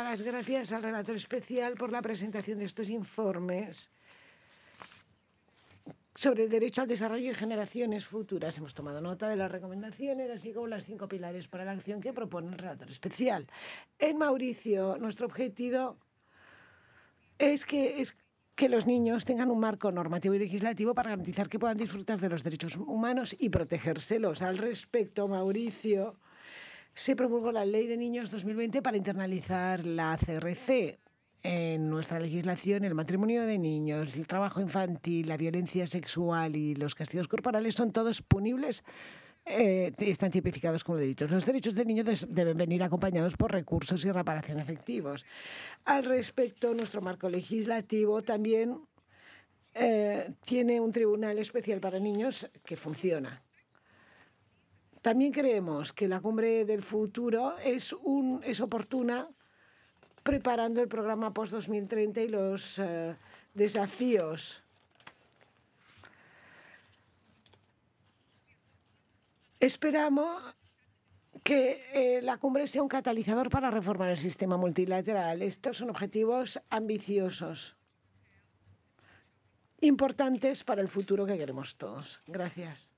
dar las gracias al relator especial por la presentación de estos informes sobre el derecho al desarrollo y generaciones futuras. Hemos tomado nota de las recomendaciones, así como las 5 pilares para la acción que propone el relator especial. En Mauricio, nuestro objetivo es que los niños tengan un marco normativo y legislativo para garantizar que puedan disfrutar de los derechos humanos y protegérselos. Al respecto, Mauricio, se promulgó la Ley de Niños 2020 para internalizar la CRC en nuestra legislación. El matrimonio de niños, el trabajo infantil, la violencia sexual y los castigos corporales son todos punibles, están tipificados como delitos. Los derechos del niño deben venir acompañados por recursos y reparación efectivos. Al respecto, nuestro marco legislativo también tiene un tribunal especial para niños que funciona. También creemos que la cumbre del futuro es oportuna preparando el programa post-2030 y los desafíos. Esperamos que la cumbre sea un catalizador para reformar el sistema multilateral. Estos son objetivos ambiciosos, importantes para el futuro que queremos todos. Gracias.